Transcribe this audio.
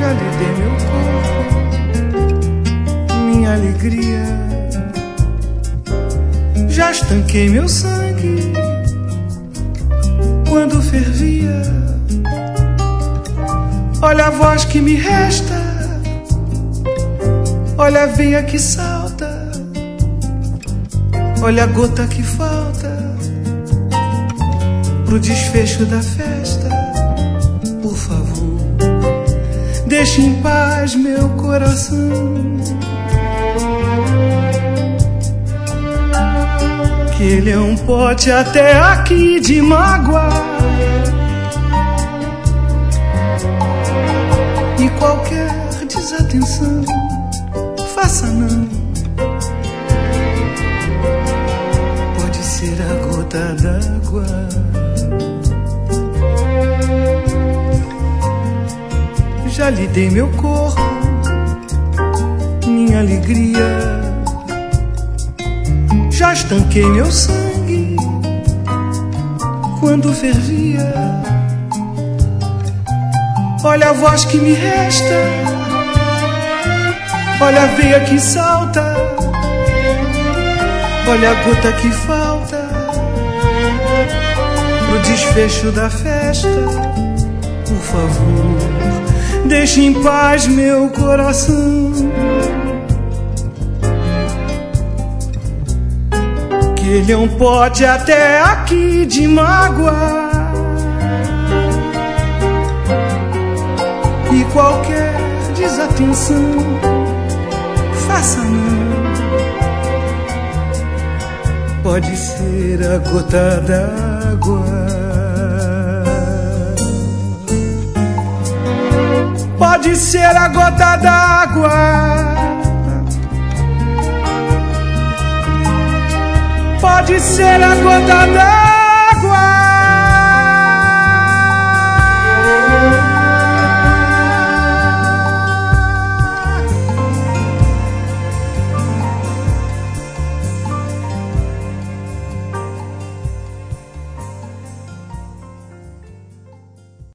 Já lhe dei meu corpo, minha alegria. Já estanquei meu sangue quando fervia. Olha a voz que me resta, olha a veia que salta, olha a gota que falta pro desfecho da festa. Por favor, deixe em paz meu coração, que ele é um pote até aqui de mágoa. E qualquer desatenção, faça não. Pode ser a gota d'água. Já lhe dei meu corpo, minha alegria. Já estanquei meu sangue quando fervia. Olha a voz que me resta, olha a veia que salta, olha a gota que falta pro desfecho da festa. Por favor, deixe em paz meu coração, que ele é um pote até aqui de mágoa. E qualquer desatenção, faça não. Pode ser a gota d'água. Pode ser a gota d'água. Pode ser a gota d'água.